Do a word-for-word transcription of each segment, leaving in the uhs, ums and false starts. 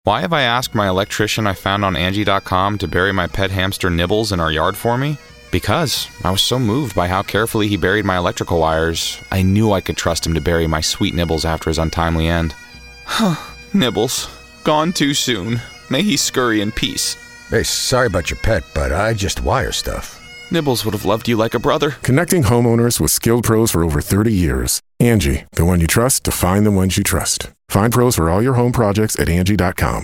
Why have I asked my electrician I found on Angie dot com to bury my pet hamster Nibbles in our yard for me? Because I was so moved by how carefully he buried my electrical wires, I knew I could trust him to bury my sweet Nibbles after his untimely end. Nibbles, gone too soon. May he scurry in peace. Hey, sorry about your pet, but I just wire stuff. Nibbles would have loved you like a brother. Connecting homeowners with skilled pros for over thirty years. Angie, the one you trust to find the ones you trust. Find pros for all your home projects at Angie dot com.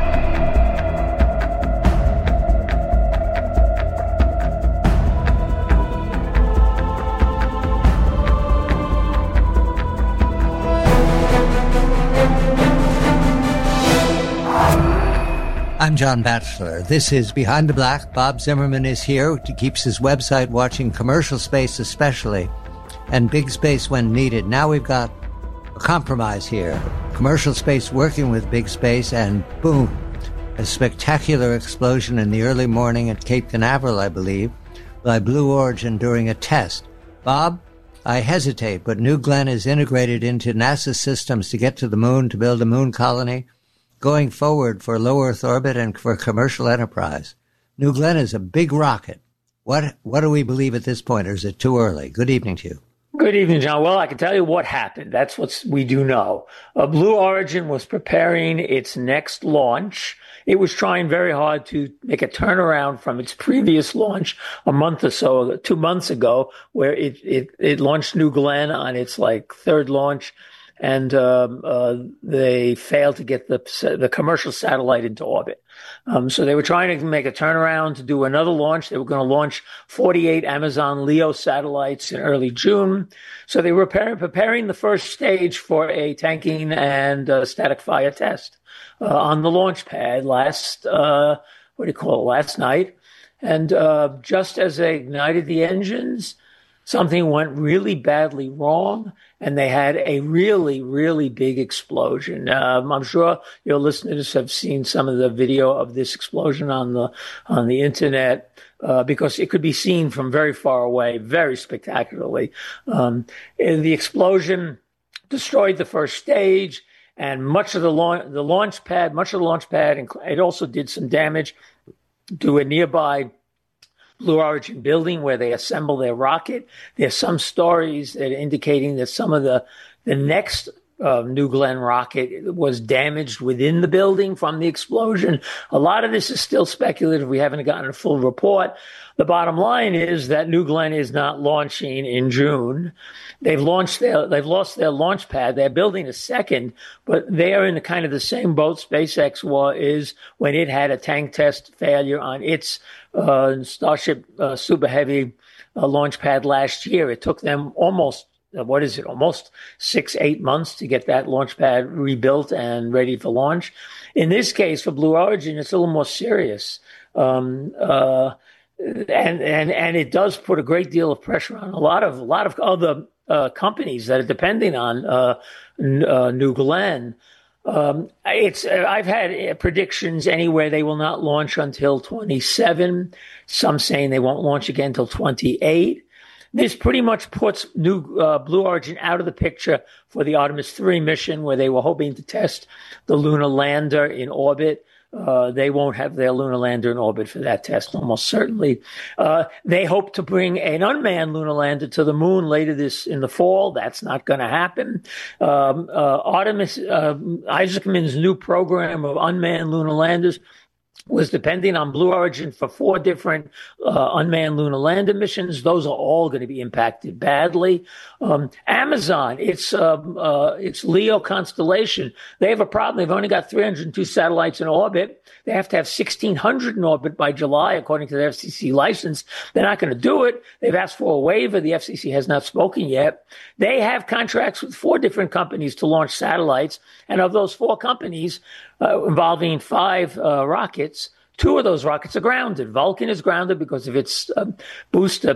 I'm John Batchelor. This is Behind the Black. Bob Zimmerman is here. He keeps his website watching commercial space especially, and big space when needed. Now we've got a compromise here. Commercial space working with big space, and boom, a spectacular explosion in the early morning at Cape Canaveral, I believe, by Blue Origin during a test. Bob, I hesitate, but New Glenn is integrated into NASA systems to get to the moon, to build a moon colony, going forward for low Earth orbit and for commercial enterprise. New Glenn is a big rocket. What what do we believe at this point, or is it too early? Good evening to you. Good evening, John. Well, I can tell you what happened. That's what we do know. Uh, Blue Origin was preparing its next launch. It was trying very hard to make a turnaround from its previous launch a month or so, two months ago, where it, it, it launched New Glenn on its like third launch. And um, uh, they failed to get the the commercial satellite into orbit. Um, so they were trying to make a turnaround to do another launch. They were going to launch forty-eight Amazon Leo satellites in early June. So they were preparing, preparing the first stage for a tanking and uh, static fire test uh, on the launch pad last, uh, what do you call it, last night. And uh, just as they ignited the engines, something went really badly wrong, and they had a really, really big explosion. Um, I'm sure your listeners have seen some of the video of this explosion on the on the internet uh, because it could be seen from very far away, very spectacularly. Um, and the explosion destroyed the first stage, and much of the launch, the launch pad, much of the launch pad, and it also did some damage to a nearby Blue Origin building where they assemble their rocket. There's some stories that are indicating that some of the the next uh, New Glenn rocket was damaged within the building from the explosion. A lot of this is still speculative. We haven't gotten a full report. The bottom line is that New Glenn is not launching in June. They've launched their, they've lost their launch pad. They're building a second, but they are in the kind of the same boat SpaceX was when it had a tank test failure on its uh, Starship uh, Super Heavy uh, launch pad last year. It took them almost, uh, what is it, almost six, eight months to get that launch pad rebuilt and ready for launch. In this case, for Blue Origin, it's a little more serious. Um, uh, and, and, and it does put a great deal of pressure on a lot of, a lot of other uh, companies that are depending on uh, n- uh, New Glenn. Um, it's, uh, I've had uh, predictions anywhere they will not launch until twenty-seven. Some saying they won't launch again until twenty-eight. This pretty much puts New uh, Blue Origin out of the picture for the Artemis three mission, where they were hoping to test the lunar lander in orbit. Uh, they won't have their lunar lander in orbit for that test, almost certainly. Uh, they hope to bring an unmanned lunar lander to the moon later this in the fall. That's not going to happen. Um, uh, Artemis, uh, Isaacman's new program of unmanned lunar landers was depending on Blue Origin for four different uh, unmanned lunar lander missions. Those are all going to be impacted badly. Um, Amazon, it's um, uh, it's Leo constellation. They have a problem. They've only got three hundred two satellites in orbit. They have to have sixteen hundred in orbit by July, according to the F C C license. They're not going to do it. They've asked for a waiver. The F C C has not spoken yet. They have contracts with four different companies to launch satellites. And of those four companies, uh, involving five uh, rockets, two of those rockets are grounded. Vulcan is grounded because of its uh, booster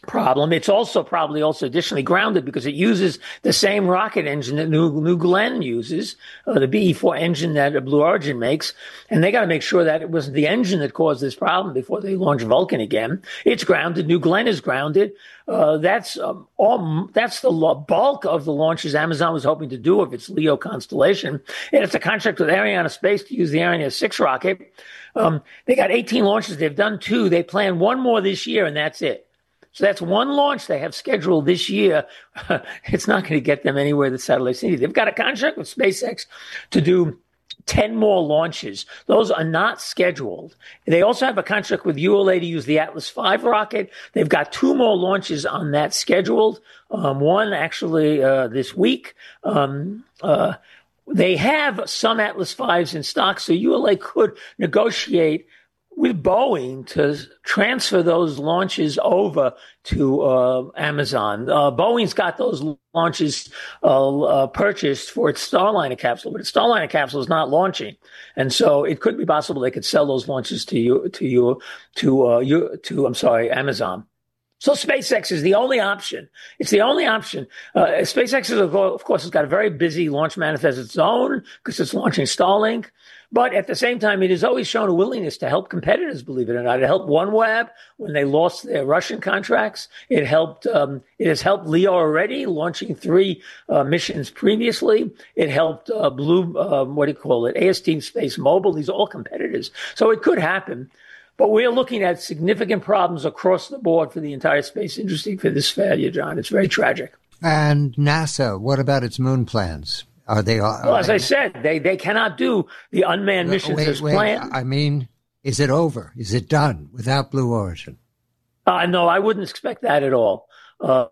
problem. It's also probably also additionally grounded because it uses the same rocket engine that New, New Glenn uses, uh, the B E four engine that Blue Origin makes. And they got to make sure that it wasn't the engine that caused this problem before they launch Vulcan again. It's grounded. New Glenn is grounded. Uh, that's um, all. That's the bulk of the launches Amazon was hoping to do of its Leo constellation. And it's a contract with Ariane Space to use the Ariane six rocket. Um, they got eighteen launches. They've done two. They plan one more this year, and that's it. So that's one launch they have scheduled this year. It's not going to get them anywhere that satellites need. They've got a contract with SpaceX to do ten more launches. Those are not scheduled. They also have a contract with U L A to use the Atlas five rocket. They've got two more launches on that scheduled. Um, one actually uh, this week. Um, uh, they have some Atlas fives in stock, so U L A could negotiate with Boeing to transfer those launches over to uh, Amazon. Uh, Boeing's got those launches uh, uh, purchased for its Starliner capsule, but its Starliner capsule is not launching, and so it could be possible they could sell those launches to you, to you, to uh, you, to I'm sorry, Amazon. So SpaceX is the only option. It's the only option. Uh, SpaceX, is, of course, has got a very busy launch manifest of its own because it's launching Starlink. But at the same time, it has always shown a willingness to help competitors, believe it or not. It helped OneWeb when they lost their Russian contracts. It helped. Um, it has helped Leo already, launching three uh, missions previously. It helped uh, Blue, uh, what do you call it, A S T Space Mobile. These are all competitors. So it could happen. But we're looking at significant problems across the board for the entire space industry for this failure, John. It's very tragic. And NASA, what about its moon plans? Are they? Are well, as they, I said, they, they cannot do the unmanned missions wait, as wait, planned. I mean, is it over? Is it done without Blue Origin? Uh, no, I wouldn't expect that at all. Uh,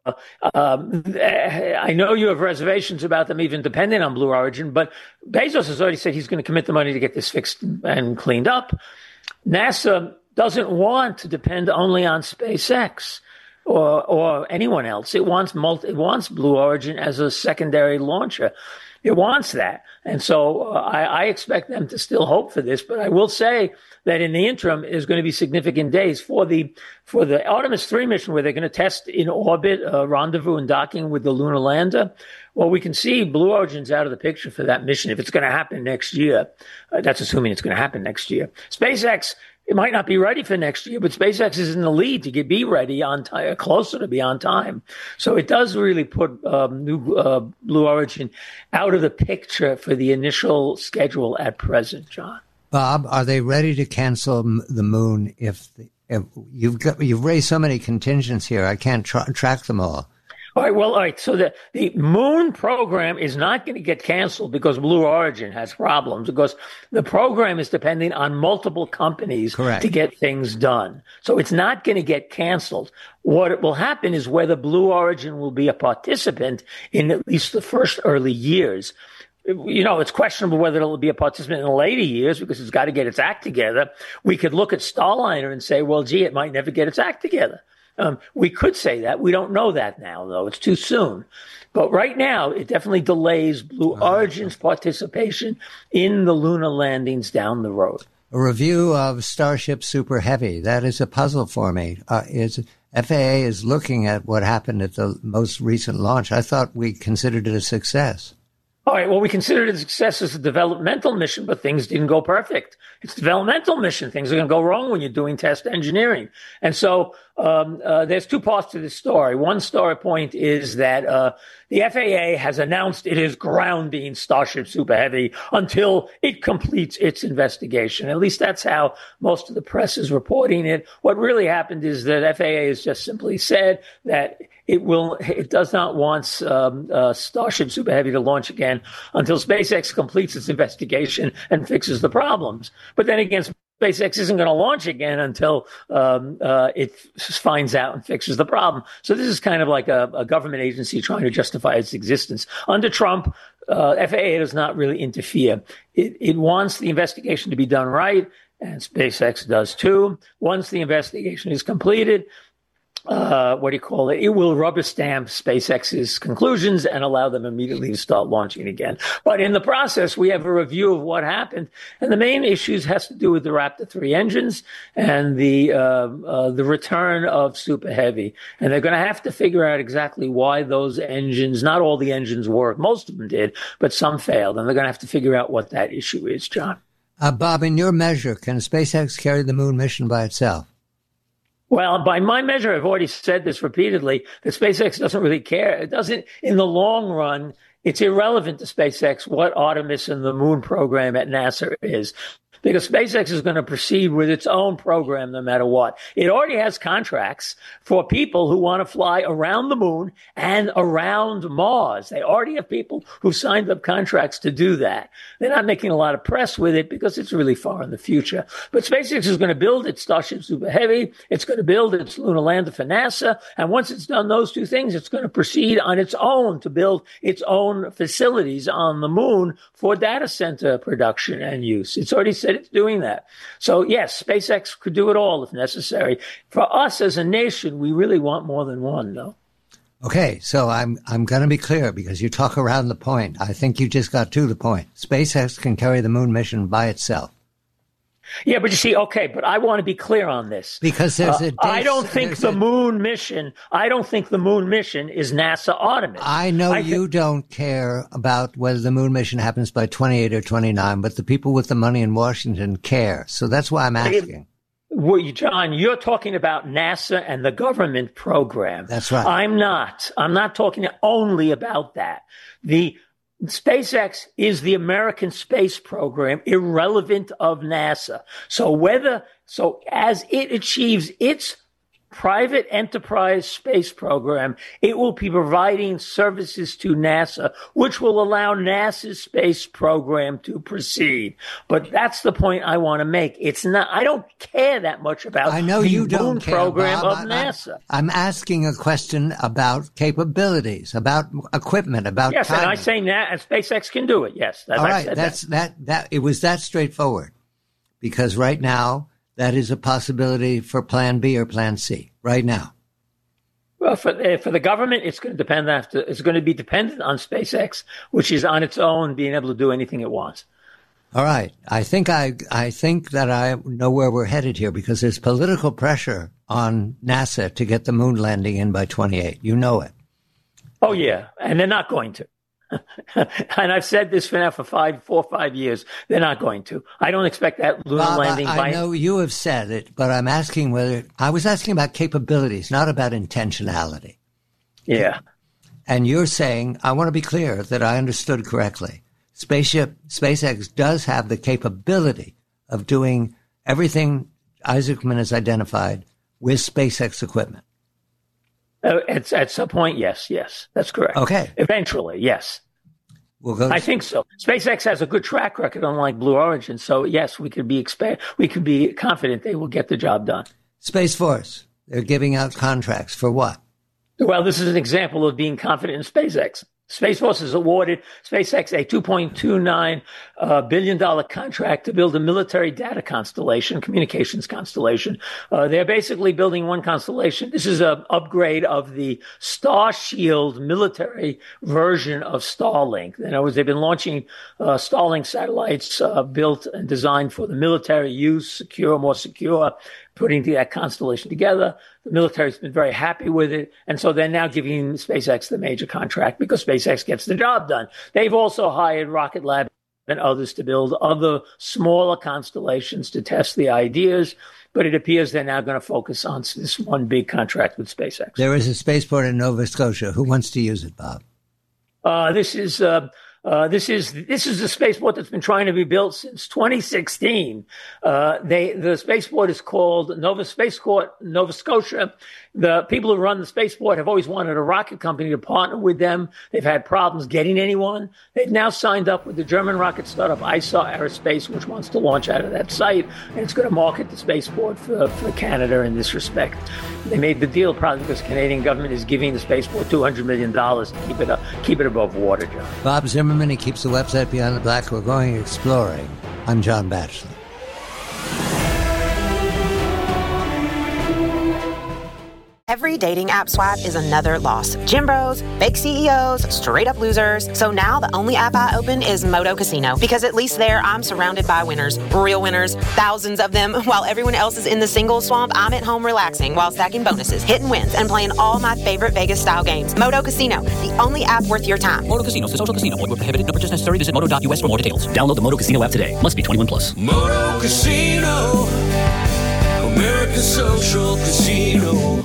um, I know you have reservations about them even depending on Blue Origin, but Bezos has already said he's going to commit the money to get this fixed and cleaned up. NASA doesn't want to depend only on SpaceX or or anyone else. It wants multi, it wants Blue Origin as a secondary launcher. It wants that. And so uh, I, I expect them to still hope for this. But I will say that in the interim, there's going to be significant days for the for the Artemis three mission where they're going to test in orbit, uh, rendezvous and docking with the lunar lander. Well, we can see Blue Origin's out of the picture for that mission if it's going to happen next year. Uh, that's assuming it's going to happen next year. SpaceX, it might not be ready for next year, but SpaceX is in the lead to get be ready on time, closer to be on time. So it does really put um, new uh, Blue Origin out of the picture for the initial schedule at present, John. Bob, are they ready to cancel m- the moon if, the, if you've got, you've raised so many contingents here? I can't tra- track them all. All right, well, all right. So the, the moon program is not going to get canceled because Blue Origin has problems, because the program is depending on multiple companies Correct. to get things done. So it's not going to get canceled. What will happen is whether Blue Origin will be a participant in at least the first early years. You know, it's questionable whether it'll be a participant in the later years because it's got to get its act together. We could look at Starliner and say, well, gee, it might never get its act together. Um, we could say that. We don't know that now, though. It's too soon. But right now, it definitely delays Blue Origin's participation in the lunar landings down the road. A review of Starship Super Heavy. That is a puzzle for me. Uh, is F A A is looking at what happened at the most recent launch. I thought we considered it a success. All right, well, we considered it a success as a developmental mission, but things didn't go perfect. It's a developmental mission. Things are going to go wrong when you're doing test engineering. And so um, uh, there's two parts to this story. One story point is that uh, the F A A has announced it is grounding Starship Super Heavy until it completes its investigation. At least that's how most of the press is reporting it. What really happened is that F A A has just simply said that it will. It does not want um, uh, Starship Super Heavy to launch again until SpaceX completes its investigation and fixes the problems. But then again, SpaceX isn't going to launch again until um, uh, it finds out and fixes the problem. So this is kind of like a, a government agency trying to justify its existence. Under Trump, uh, F A A does not really interfere. It, it wants the investigation to be done right, and SpaceX does too. Once the investigation is completed, uh, what do you call it? It will rubber stamp SpaceX's conclusions and allow them immediately to start launching again. But in the process, we have a review of what happened. And the main issues has to do with the Raptor three engines and the, uh, uh, the return of Super Heavy. And they're going to have to figure out exactly why those engines, not all the engines worked. Most of them did, but some failed. And they're going to have to figure out what that issue is, John. Uh, Bob, in your measure, can SpaceX carry the moon mission by itself? Well, by my measure, I've already said this repeatedly, that SpaceX doesn't really care. It doesn't, in the long run, it's irrelevant to SpaceX what Artemis and the moon program at NASA is, because SpaceX is going to proceed with its own program no matter what. It already has contracts for people who want to fly around the moon and around Mars. They already have people who signed up contracts to do that. They're not making a lot of press with it because it's really far in the future. But SpaceX is going to build its Starship Super Heavy. It's going to build its lunar lander for NASA. And once it's done those two things, it's going to proceed on its own to build its own facilities on the moon for data center production and use. It's already said it's doing that. So yes, SpaceX could do it all if necessary. For us as a nation, we really want more than one, though. Okay, so I'm I'm going to be clear because you talk around the point. I think you just got to the point. SpaceX can carry the moon mission by itself. Yeah, but you see, okay, but I want to be clear on this. Because there's a... Uh, I don't think the a, moon mission, I don't think the moon mission is NASA Artemis. I know I you th- don't care about whether the moon mission happens by twenty-eight or twenty-nine, but the people with the money in Washington care. So that's why I'm asking. Well, John, you're talking about NASA and the government program. That's right. I'm not. I'm not talking only about that. The SpaceX is the American space program, irrelevant of NASA. So whether, so as it achieves its private enterprise space program, it will be providing services to NASA, which will allow NASA's space program to proceed. But that's the point I want to make. It's not, I don't care that much about I know the you moon don't care, program Bob. of I, NASA. I, I'm asking a question about capabilities, about equipment, about Yes, timing. and I say that SpaceX can do it. Yes, that, All I right, said that's that. that. That it was that straightforward, because right now that is a possibility for Plan B or Plan C. Right now. Well, for uh, for the government, it's going to depend after. It's going to be dependent on SpaceX, which is on its own being able to do anything it wants. All right, I think I I think that I know where we're headed here because there's political pressure on NASA to get the moon landing in by twenty-eight. You know it. Oh yeah, and they're not going to. And I've said this for now for five, four, five years. They're not going to. I don't expect that lunar Bob, landing. I, by I know you have said it, but I'm asking whether I was asking about capabilities, not about intentionality. Yeah. And you're saying, I want to be clear that I understood correctly. Spaceship, SpaceX does have the capability of doing everything Isaacman has identified with SpaceX equipment. Uh, at, at some point, yes, yes, that's correct. Okay. Eventually, yes. We'll go. I think so. SpaceX has a good track record, unlike Blue Origin. So yes, we could be expe- we could be confident they will get the job done. Space Force. They're giving out contracts for what? Well, this is an example of being confident in SpaceX. Space Force has awarded SpaceX a two point two nine uh, billion dollars contract to build a military data constellation, communications constellation. Uh, they're basically building one constellation. This is an upgrade of the Starshield military version of Starlink. In other words, they've been launching uh, Starlink satellites uh, built and designed for the military use, secure, more secure, putting that constellation together. The military's been very happy with it. And so they're now giving SpaceX the major contract because SpaceX gets the job done. They've also hired Rocket Lab and others to build other smaller constellations to test the ideas. But it appears they're now going to focus on this one big contract with SpaceX. There is a spaceport in Nova Scotia. Who wants to use it, Bob? Uh, this is... Uh, Uh, this is this is a spaceport that's been trying to be built since twenty sixteen. Uh, they the spaceport is called Nova Spaceport Nova Scotia. The people who run the spaceport have always wanted a rocket company to partner with them. They've had problems getting anyone. They've now signed up with the German rocket startup I S A Aerospace, which wants to launch out of that site, and it's going to market the spaceport for, for Canada in this respect. They made the deal probably because the Canadian government is giving the spaceport two hundred million dollars to keep it up, keep it above water, John. Bob Zimmerman, he keeps the website Beyond the Black. We're going exploring. I'm John Batchelor. Every dating app swipe is another loss. Gym bros, fake C E Os, straight up losers. So now the only app I open is Moto Casino, because at least there I'm surrounded by winners, real winners, thousands of them. While everyone else is in the single swamp, I'm at home relaxing while stacking bonuses, hitting wins, and playing all my favorite Vegas style games. Moto Casino, the only app worth your time. Moto Casino, the social casino. Void where prohibited. No purchase necessary. Visit moto dot U S for more details. Download the Moto Casino app today. Must be twenty-one plus. Moto Casino, American Social Casino.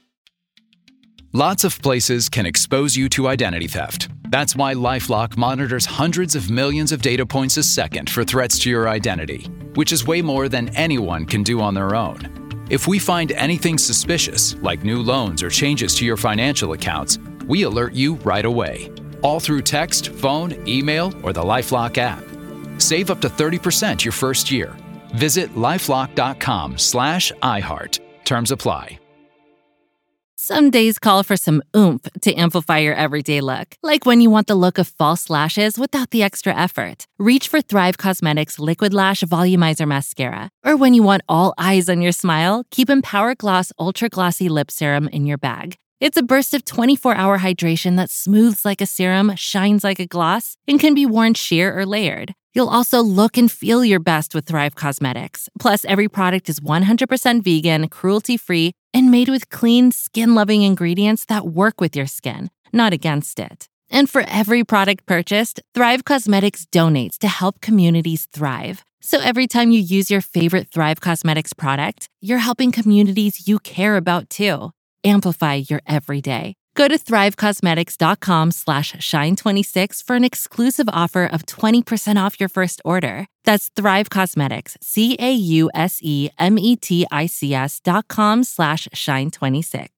Lots of places can expose you to identity theft. That's why LifeLock monitors hundreds of millions of data points a second for threats to your identity, which is way more than anyone can do on their own. If we find anything suspicious, like new loans or changes to your financial accounts, we alert you right away, all through text, phone, email, or the LifeLock app. Save up to thirty percent your first year. Visit lifelock.com slash iHeart. Terms apply. Some days call for some oomph to amplify your everyday look. Like when you want the look of false lashes without the extra effort. Reach for Thrive Causemetics Liquid Lash Volumizer Mascara. Or when you want all eyes on your smile, keep Empower Gloss Ultra Glossy Lip Serum in your bag. It's a burst of twenty-four hour hydration that smooths like a serum, shines like a gloss, and can be worn sheer or layered. You'll also look and feel your best with Thrive Causemetics. Plus, every product is one hundred percent vegan, cruelty-free, and made with clean, skin-loving ingredients that work with your skin, not against it. And for every product purchased, Thrive Causemetics donates to help communities thrive. So every time you use your favorite Thrive Causemetics product, you're helping communities you care about too. Amplify your everyday. Go to thrivecosmetics.com slash shine26 for an exclusive offer of twenty percent off your first order. That's Thrive Cosmetics, C A U S E M E T I C S dot com slash shine26.